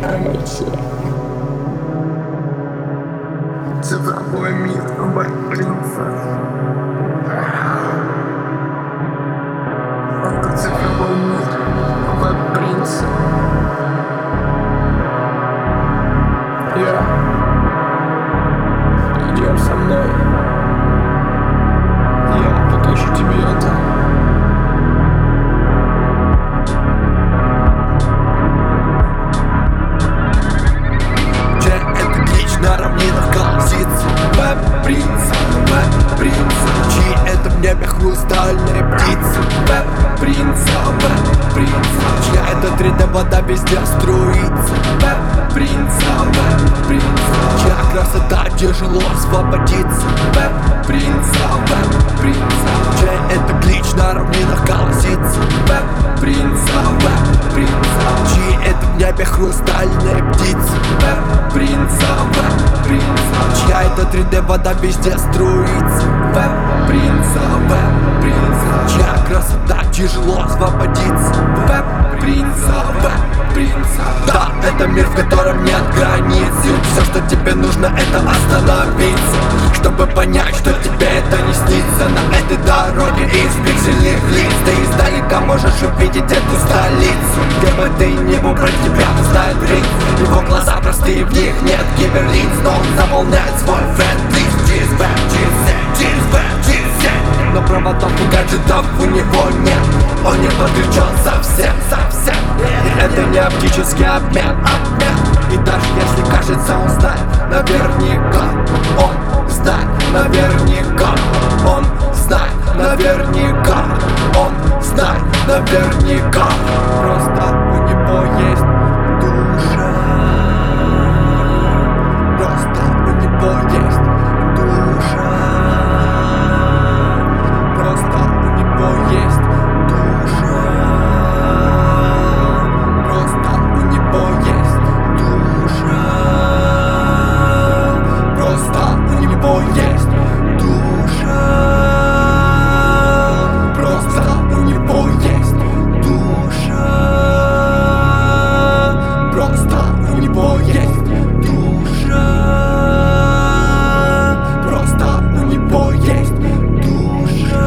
Цифровой мир веб-принца. Это цифровой мир веб-принца. Идем со мной. Я покажу тебе это. На равнинах колосится веб-принц, веб-принц. Чьи это в небе хрустальные птицы? Веб-принц, веб-принц. Чья это 3D вода везде струится? Веб-принц, веб-принц. Чья красота тяжело освободиться? Веб-принц, веб-принц. Чей это клич на равнинах колосится? Веб-принц, веб-принц. Чьи это в небе хрустальные птицы? Веб-принц, веб-принц. Чья это 3D вода везде струится? Веб-принц, веб-принц. Чья красота тяжело освободиться? Веб-принц, веб-принц. Да, это мир, в котором нет границ. И все, что тебе нужно, это остановиться, чтобы понять, что тебе это не снится. На этой дороге из пиксельных лиц ты издалека можешь увидеть эту столицу. Где бы ты ни был, про тебя знает ритм. Его глаза простые, в них нет киберлинз, но он заполняет свой френд-лист. Через веб, через сеть, через веб, через сеть. Но проводов и гаджетов у него нет. Он не подключен совсем, совсем. И это не оптический обмен. И даже если кажется, он знает наверняка. Он знает наверняка. Он знает наверняка. Он знает наверняка. Просто у него есть душа. Просто у него есть душа. Просто у него есть душа. Просто у него есть душа. Просто у него есть душа. Просто у него есть душа. Просто у него есть душа. Просто у него есть душа.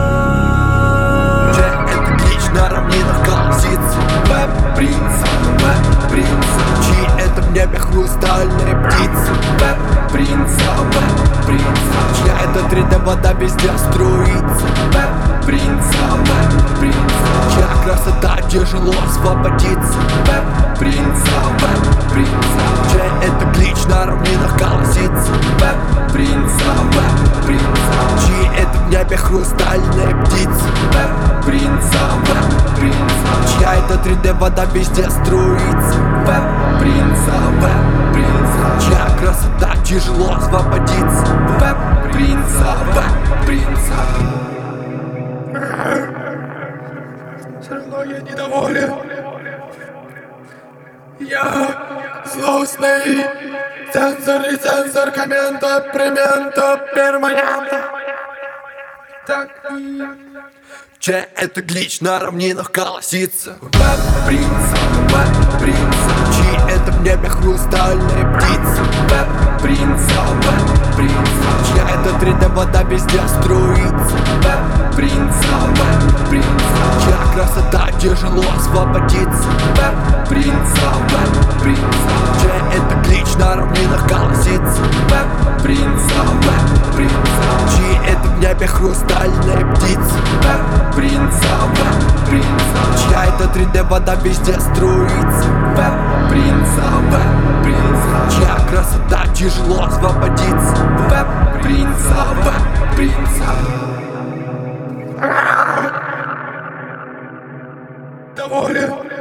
Чей это клич на равнинах колосится? Веб-принц, веб-принц. Чьи это в небе хрустальные птицы? Веб-принц, веб-принц. Чья это 3D вода везде струится? Веб-принц, веб-принц. Чья красота тяжело освободиться? Веб-принц, веб-принц. Чей это клич на равнинах колосится? Веб-принц, веб-принц. Чьи это в небе хрустальные птицы? Веб-принц, веб-принц. Чья это 3D вода везде струится? Веб-принц, веб-принц. Чья красота тяжело освободиться? Веб-принц, веб-принц. Все равно я недоволен. Я злостный. Цензор, коммента, премента, перманента. Так и... Чей это глич на равнинах колосится? Веб-принц, веб-принц. Чьи это в небе хрустальные птицы? Веб-принц, веб-принц. Чья это 3D вода везде струится? Веб-принц, веб-принц. Чья красота тяжело освободиться? Веб-принц, веб-принц. Чей это клич на равнинах колосится? Веб-принц, веб-принц. Чьи это в небе хрустальные птицы? Веб-принц, веб-принц. Чья это 3D вода везде струится? Веб-принц, веб-принц. Чья красота тяжело освободиться? Веб-принц, веб-принц. Доволен.